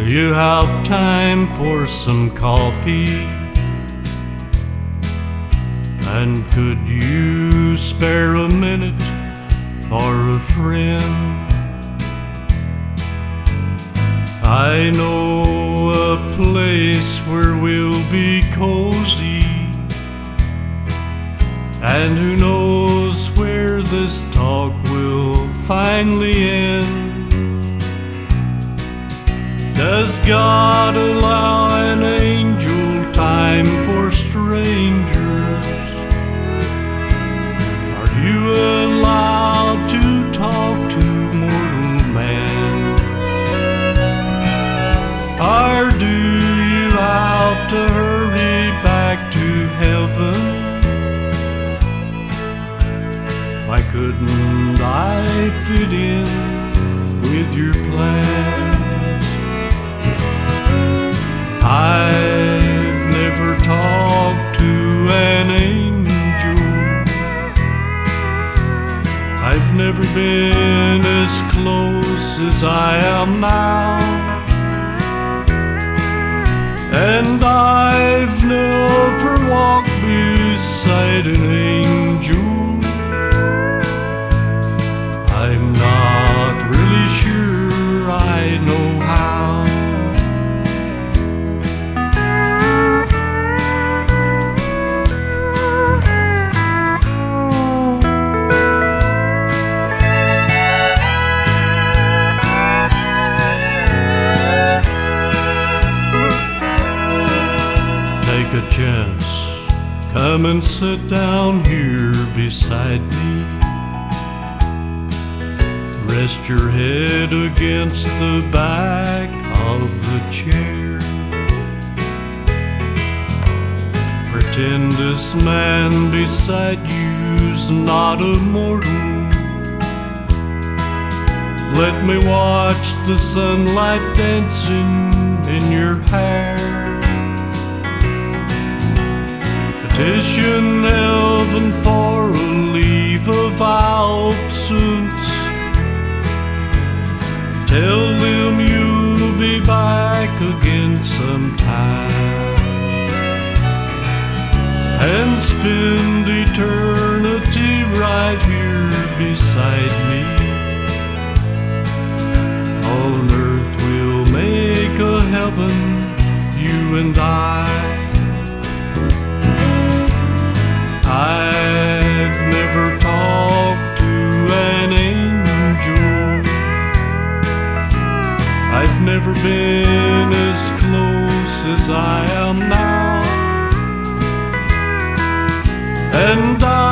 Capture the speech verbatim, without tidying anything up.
you have time for some coffee? And could you spare a minute for a friend? I know a place where we'll be cozy, and who knows where this talk will finally end. Does God allow an angel time for strangers? Are you allowed to talk to mortal man? Or do you have to hurry back to heaven? Why couldn't I fit in with your plans? I've never talked to an angel. I've never been as close as I am now. And I've never walked beside an angel. I'm not really sure I know how. Take a chance, come and sit down here beside me. Rest your head against the back of the chair. Pretend this man beside you's not a mortal. Let me watch the sunlight dancing in your hair. Petition heaven for a leave of absence. Tell them you'll be back again sometime, and spend eternity right here beside me. On earth we'll make a heaven, you and I. I've never talked to an angel. I've never been as close as I am now. And I